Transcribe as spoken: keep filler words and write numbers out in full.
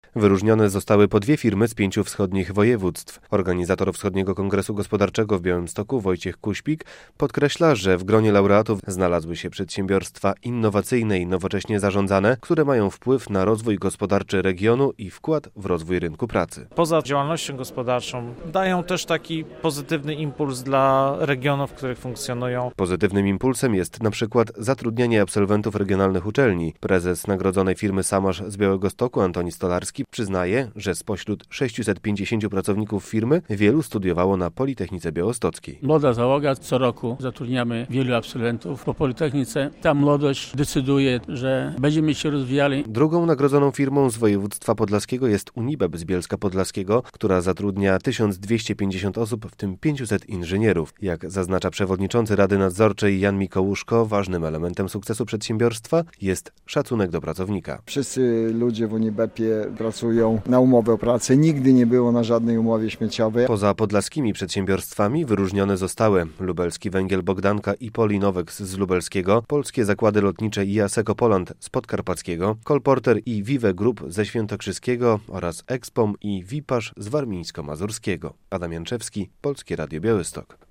Wyróżnione zostały po dwie firmy z pięciu wschodnich województw. Organizator Wschodniego Kongresu Gospodarczego w Białymstoku, Wojciech Kuśpik, podkreśla, że w gronie laureatów znalazły się przedsiębiorstwa innowacyjne i nowocześnie zarządzane, które mają wpływ na rozwój gospodarczy regionu i wkład w rozwój rynku pracy. Poza działalnością gospodarczą dają też taki pozytywny impuls dla regionów, w których funkcjonują. Pozytywnym impulsem jest na przykład zatrudnianie absolwentów regionalnych uczelni. Prezes nagrodzonej firmy Samarz z Białegostoku, Antoni Stolarski, przyznaje, że spośród sześciuset pięćdziesięciu pracowników firmy wielu studiowało na Politechnice Białostockiej. Młoda załoga, co roku zatrudniamy wielu absolwentów po Politechnice. Ta młodość decyduje, że będziemy się rozwijali. Drugą nagrodzoną firmą z województwa podlaskiego jest Unibeb z Bielska Podlaskiego, która zatrudnia tysiąc dwieście pięćdziesiąt osób, w tym pięciuset inżynierów. Jak zaznacza przewodniczący Rady Nadzorczej Jan Mikołuszko, ważnym elementem sukcesu przedsiębiorstwa jest szacunek do pracownika. Wszyscy ludzie w Unibepie pracują na umowę o pracę. Nigdy nie było na żadnej umowie śmieciowej. Poza podlaskimi przedsiębiorstwami wyróżnione zostały Lubelski Węgiel Bogdanka i Polinowex z Lubelskiego, Polskie Zakłady Lotnicze i Asseco Poland z Podkarpackiego, Kolporter i Vive Group ze Świętokrzyskiego oraz Expom i Wipasz z Warmińsko-Mazurskiego. Adam Janczewski, Polskie Radio Białystok.